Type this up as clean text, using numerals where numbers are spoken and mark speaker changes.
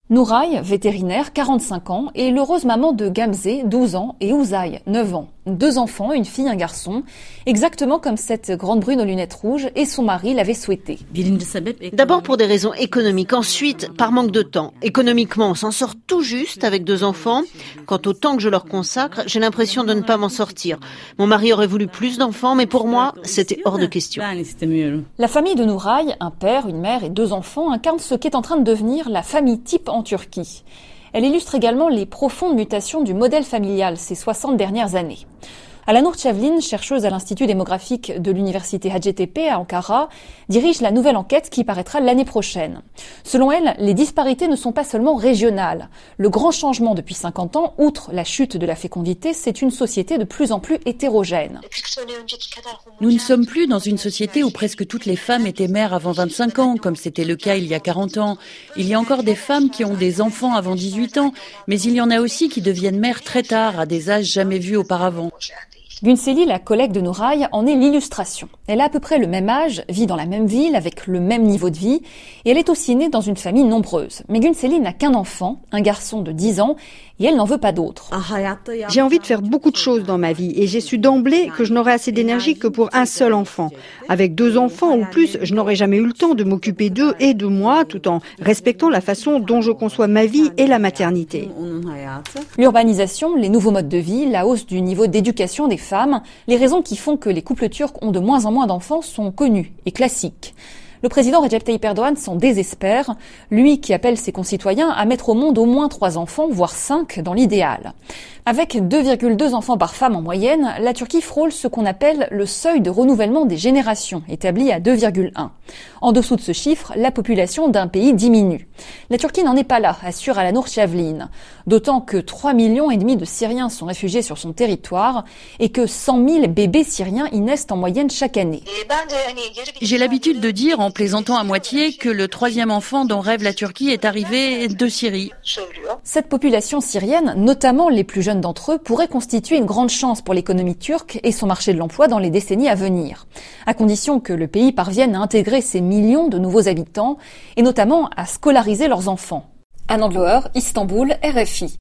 Speaker 1: Nuray, vétérinaire, 45 ans, est l'heureuse maman de Gamze, 12 ans, et Ouzay, 9 ans. 2 enfants, une fille, un garçon, exactement comme cette grande brune aux lunettes rouges, et son mari l'avait souhaité.
Speaker 2: D'abord pour des raisons économiques, ensuite par manque de temps. Économiquement, on s'en sort tout juste avec 2 enfants. Quant au temps que je leur consacre, j'ai l'impression de ne pas m'en sortir. Mon mari aurait voulu plus d'enfants, mais pour moi, c'était hors de question.
Speaker 1: La famille de Nuray, un père, une mère et 2 enfants, incarne ce qu'est en train de devenir la famille type en Turquie. Elle illustre également les profondes mutations du modèle familial ces 60 dernières années. Alanur Çavlin, chercheuse à l'Institut démographique de l'Université Hacettepe à Ankara, dirige la nouvelle enquête qui paraîtra l'année prochaine. Selon elle, les disparités ne sont pas seulement régionales. Le grand changement depuis 50 ans, outre la chute de la fécondité, c'est une société de plus en plus hétérogène.
Speaker 3: Nous ne sommes plus dans une société où presque toutes les femmes étaient mères avant 25 ans, comme c'était le cas il y a 40 ans. Il y a encore des femmes qui ont des enfants avant 18 ans, mais il y en a aussi qui deviennent mères très tard, à des âges jamais vus auparavant.
Speaker 1: Günseli, la collègue de Nuray, en est l'illustration. Elle a à peu près le même âge, vit dans la même ville, avec le même niveau de vie, et elle est aussi née dans une famille nombreuse. Mais Günseli n'a qu'un enfant, un garçon de 10 ans, et elle n'en veut pas d'autre.
Speaker 4: J'ai envie de faire beaucoup de choses dans ma vie, et j'ai su d'emblée que je n'aurais assez d'énergie que pour un seul enfant. Avec 2 enfants ou plus, je n'aurais jamais eu le temps de m'occuper d'eux et de moi, tout en respectant la façon dont je conçois ma vie et la maternité.
Speaker 1: L'urbanisation, les nouveaux modes de vie, la hausse du niveau d'éducation des femmes, les raisons qui font que les couples turcs ont de moins en moins d'enfants sont connues et classiques. Le président Recep Tayyip Erdogan s'en désespère, lui qui appelle ses concitoyens à mettre au monde au moins 3 enfants, voire 5 dans l'idéal. Avec 2,2 enfants par femme en moyenne, la Turquie frôle ce qu'on appelle le seuil de renouvellement des générations, établi à 2,1. En dessous de ce chiffre, la population d'un pays diminue. La Turquie n'en est pas là, assure Alanur Çavlin. D'autant que 3,5 millions de Syriens sont réfugiés sur son territoire et que 100 000 bébés syriens y naissent en moyenne chaque année.
Speaker 3: J'ai l'habitude de dire, en plaisantant à moitié, que le 3e enfant dont rêve la Turquie est arrivé de Syrie.
Speaker 1: Cette population syrienne, notamment les plus jeunes d'entre eux, pourrait constituer une grande chance pour l'économie turque et son marché de l'emploi dans les décennies à venir, à condition que le pays parvienne à intégrer ces millions de nouveaux habitants et notamment à scolariser leurs enfants. Anne Andloer, Istanbul, RFI.